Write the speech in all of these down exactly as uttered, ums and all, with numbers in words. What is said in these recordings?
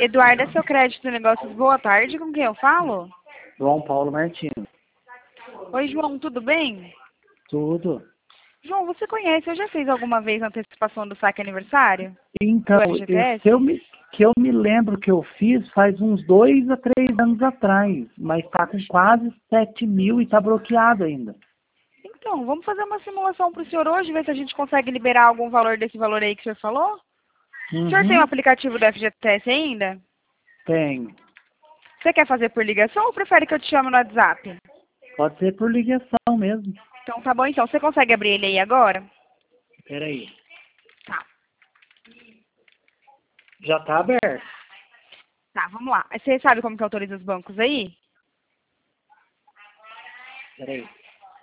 Eduardo, é seu crédito negócios, boa tarde, com quem eu falo? João Paulo Martins. Oi, João, tudo bem? Tudo. João, você conhece, eu já fiz alguma vez a antecipação do saque aniversário? Então, Do F G T S? que eu, me, que eu me lembro que eu fiz faz uns dois a três anos atrás, mas está com quase sete mil e está bloqueado ainda. Então, vamos fazer uma simulação para o senhor hoje, ver se a gente consegue liberar algum valor desse valor aí que o senhor falou? Uhum. O senhor tem o aplicativo do F G T S ainda? Tem. Você quer fazer por ligação ou prefere que eu te chame no WhatsApp? Pode ser por ligação mesmo. Então tá bom, então. Você consegue abrir ele aí agora? Espera aí. Tá. Já está aberto. Tá, vamos lá. Você sabe como que autoriza os bancos aí? Espera aí.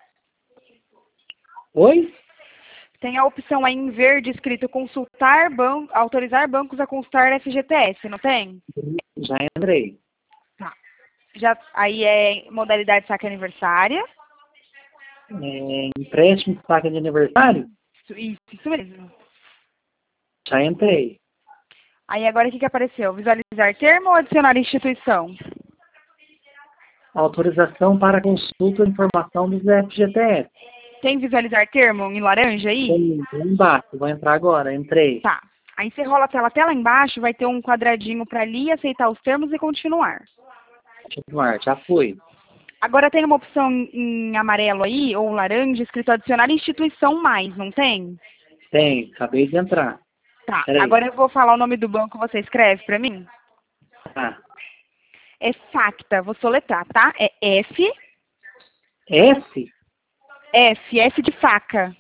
Oi? Tem a opção aí em verde escrito consultar banco, autorizar bancos a consultar F G T S, não tem? Já entrei. Tá. Já, aí é modalidade saque aniversária. É, empréstimo de saque de aniversário? Isso, isso, isso mesmo. Já entrei. Aí agora o que, que apareceu? Visualizar termo ou adicionar instituição? Autorização para consulta e informação dos F G T S. Tem visualizar termo em laranja aí? Tem, tem embaixo. Vou entrar agora. Entrei. Tá. Aí você rola a tela até lá embaixo, vai ter um quadradinho para ali, aceitar os termos e continuar. Continuar. Já fui. Agora tem uma opção em, em amarelo aí, ou laranja, escrito adicionar instituição mais, não tem? Tem. Acabei de entrar. Tá. Peraí. Agora eu vou falar o nome do banco, você escreve para mim? Tá. É Facta, vou soletrar, tá? É F, S? F, F de faca.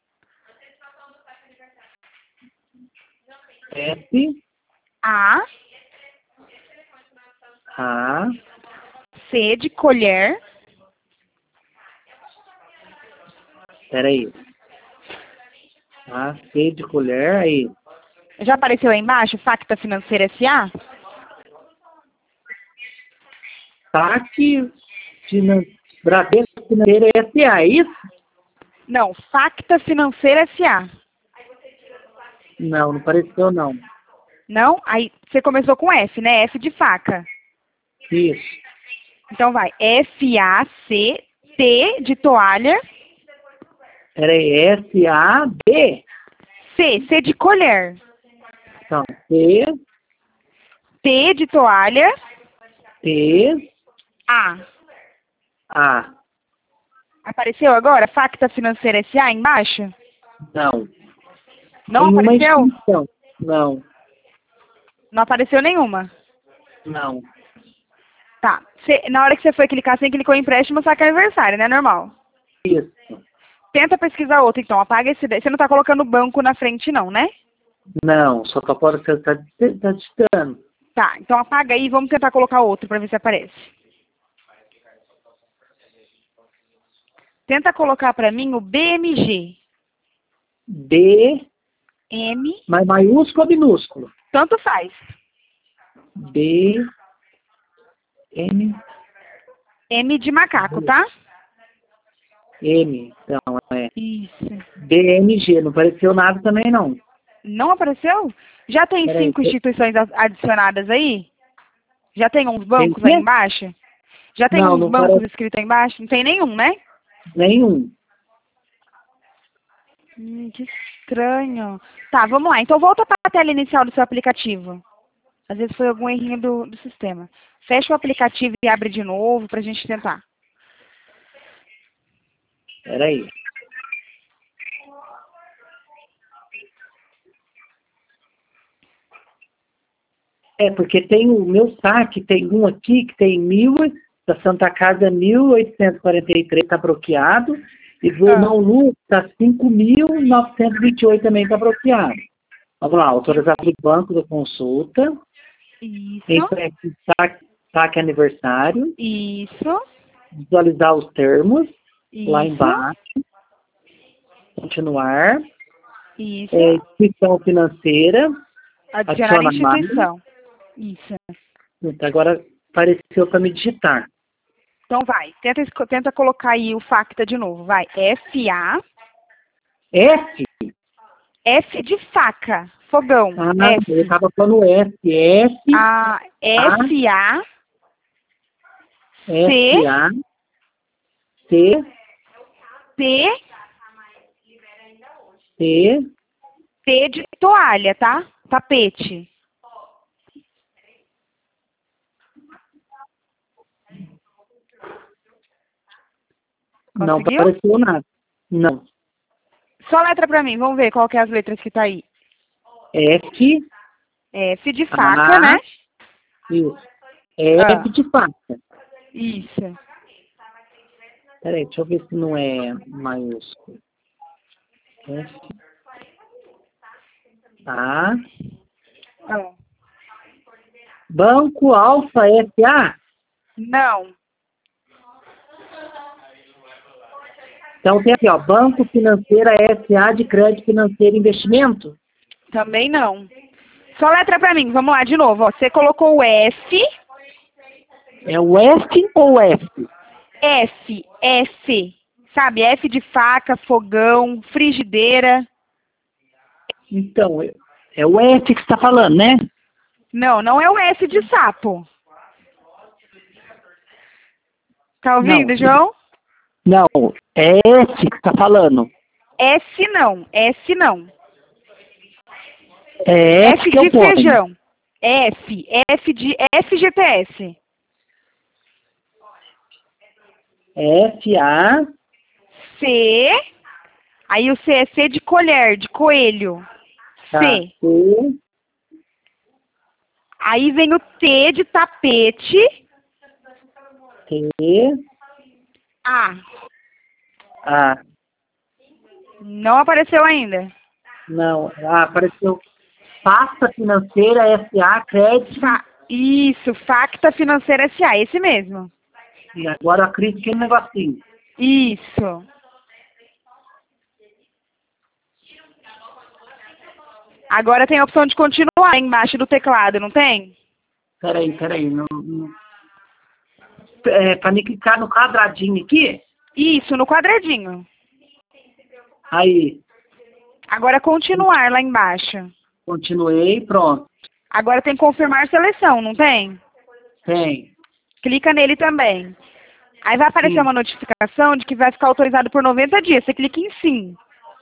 S? A, A? C de colher. Peraí. A, C de colher. Aí. Já apareceu aí embaixo, Facta Financeira S A? Saque finan... Bradesco Financeira S A, é isso? Não, Facta Financeira S A. Não, não apareceu não. Não? Aí você começou com F, né? F de faca. Isso. Então vai, F A C T de toalha. Peraí, S, A, B. C, C de colher. Então, C, T de toalha. T, A. A. Apareceu agora? Facta Financeira S A embaixo? Não. Não Nenhuma apareceu? instituição. Não. Não apareceu nenhuma. Não. Tá. Cê, na hora que você foi clicar, você clicou em empréstimo, saque aniversário, né? Normal. Isso. Tenta pesquisar outro, então. Apaga esse daí. Você não tá colocando banco na frente, não, né? Não, só que pode ser tá, tá digitando. Tá. Então apaga aí e vamos tentar colocar outro pra ver se aparece. Tenta colocar pra mim o B M G. B, M. mas maiúsculo ou minúsculo? Tanto faz. B, M, M de macaco, tá? M. Então, é Isso. B M G. Não apareceu nada também, não. Não apareceu? Já tem Peraí, cinco te- instituições a- adicionadas aí? Já tem uns Tem bancos quê? aí embaixo? Já tem Não, uns não bancos parece escritos aí embaixo? Não tem nenhum, né? nenhum. Hum, que estranho. Tá, vamos lá. Então volta para a tela inicial do seu aplicativo. Às vezes foi algum errinho do, do sistema. Fecha o aplicativo e abre de novo pra gente tentar. Peraí. É, porque tem o meu saque, tem um aqui que tem mil, da Santa Casa mil oitocentos e quarenta e três está bloqueado, e do Ah. Irmão Lu está cinco mil novecentos e vinte e oito também está bloqueado. Vamos lá, autorizar o banco da consulta, Isso. empréstimo saque, saque aniversário, Isso. visualizar os termos, lá Isso. embaixo, continuar, Isso. é, instituição financeira, Adicionar adiciona mais. instituição. Isso. Então, agora apareceu para me digitar. Então vai. Tenta, esco- tenta colocar aí o Facta de novo. Vai. F A. F, F de faca. fogão. Ah, F. eu estava falando S. S. A, S, A, C, S, A. C. T, T. T de toalha, tá? Tapete. Não Conseguiu? apareceu nada. Não. Só letra pra mim, vamos ver qual que é as letras que tá aí. F. F de faca, A. né? Isso. F Ah. de faca. Isso. Peraí, deixa eu ver se não é maiúsculo. F. A. Ah. Banco Alfa S A. Não. Então tem aqui, ó, Banco Financeira S A de Crédito Financeiro e Investimento. Também não. Só letra pra mim, vamos lá de novo. Ó. Você colocou o F. É o F ou F? F, F. Sabe, F de faca, fogão, frigideira. Então, é- é o F que você está falando, né? Não, não é o S de sapo. Tá ouvindo, Não. João? Não, é F que você está falando. S não, S não. É F, F que eu de ponho. feijão. F, F de F G P S. F, A, C. Aí o C é C de colher, de coelho. tá, C. C, Aí vem o T de tapete. T, A. A. Não apareceu ainda. Não, ah, apareceu Pasta Financeira S A Crédito. Fa Isso, Facta Financeira S A, esse mesmo. E agora a Cris que é um negocinho. Isso. Agora tem a opção de continuar embaixo do teclado, não tem? Peraí, peraí. Não, não. É, para mim clicar no quadradinho aqui. Isso, no quadradinho. Aí, Agora continuar lá embaixo. continuei, pronto. Agora tem confirmar seleção, não tem? Tem. Clica nele também. Aí vai aparecer Sim. uma notificação de que vai ficar autorizado por noventa dias. Você clica em sim.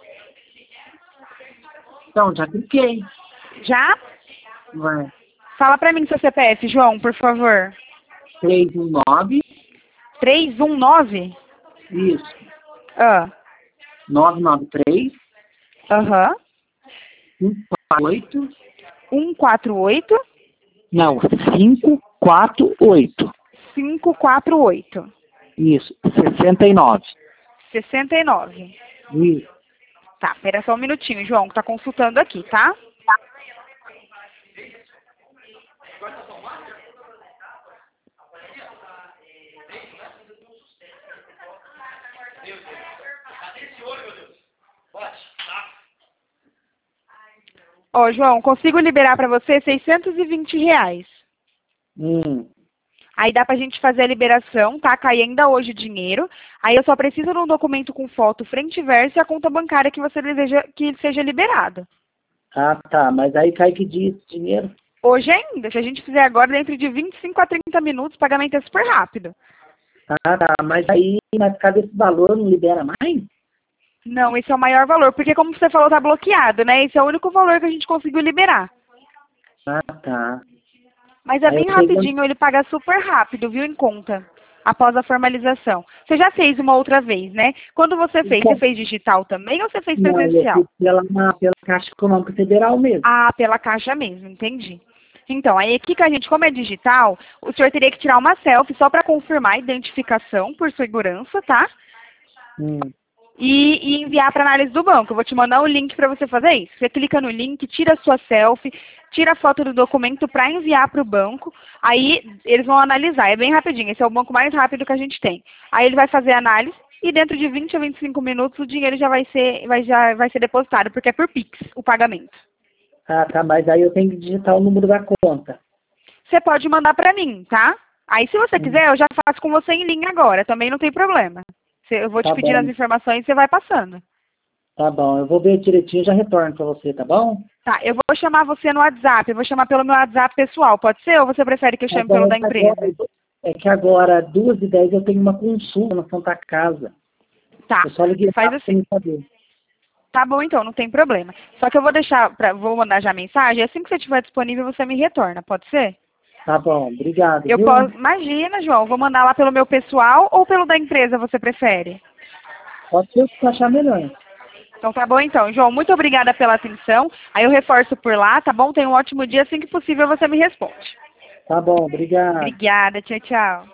Então, já cliquei. Já? Vai. Fala pra mim seu C P F, João, por favor. três um nove. três um nove? Isso. Ah. nove nove três. Aham. cinco quatro oito. um quatro oito, Não, cinco quatro oito. cinco quatro oito. Isso. sessenta e nove. sessenta e nove. Isso. Tá, pera só um minutinho, João, que tá consultando aqui, tá? Ó, João, consigo liberar pra você seiscentos e vinte reais. Hum. Aí dá pra gente fazer a liberação, tá? Cai ainda hoje o dinheiro. Aí eu só preciso de um documento com foto frente e verso e a conta bancária que você deseja que seja liberado. Ah, tá. Mas aí cai que dia esse dinheiro? Hoje ainda. Se a gente fizer agora, dentro de vinte e cinco a trinta minutos, o pagamento é super rápido. Ah, tá. Mas aí, mas cadê esse valor? Não libera mais? Não, esse é o maior valor, porque como você falou, tá bloqueado, né? Esse é o único valor que a gente conseguiu liberar. Ah, tá. Mas é Aí bem eu sei rapidinho, ele paga super rápido, viu, em conta, após a formalização. Você já fez uma outra vez, né? Quando você fez, você fez digital também ou você fez Não, eu presencial? fiz pela, pela Caixa Econômica Federal mesmo. Ah, pela caixa mesmo, entendi. Então, aí aqui que a gente, como é digital, o senhor teria que tirar uma selfie só para confirmar a identificação por segurança, tá? Hum. E, e enviar para análise do banco. Eu vou te mandar o link para você fazer isso. Você clica no link, tira a sua selfie, tira a foto do documento para enviar para o banco. Aí eles vão analisar. É bem rapidinho. Esse é o banco mais rápido que a gente tem. Aí ele vai fazer a análise e dentro de vinte a vinte e cinco minutos o dinheiro já vai ser, vai, já vai ser depositado, porque é por Pix o pagamento. Ah, tá. Mas aí eu tenho que digitar o número da conta. Você pode mandar para mim, tá? Aí se você Hum. quiser, eu já faço com você em linha agora. Também não tem problema. Eu vou te Tá pedir bom. as informações e você vai passando. Tá bom. Eu vou ver direitinho e já retorno pra você, tá bom? Tá, eu vou chamar você no WhatsApp, eu vou chamar pelo meu WhatsApp pessoal, pode ser? Ou você prefere que eu chame pelo da empresa? É que agora, duas e dez, eu tenho uma consulta na Santa Casa. Tá, Eu só liguei faz assim. saber. Tá bom então, não tem problema. Só que eu vou deixar, pra, vou mandar já a mensagem, assim que você estiver disponível você me retorna, pode ser? Tá bom, obrigado. Eu viu? posso, imagina, João, vou mandar lá pelo meu pessoal ou pelo da empresa, você prefere? Pode ser o que você achar melhor. Então tá bom então, João, muito obrigada pela atenção. Aí eu reforço por lá, tá bom? Tenha um ótimo dia, assim que possível você me responde. Tá bom, obrigado. Obrigada, tchau, tchau.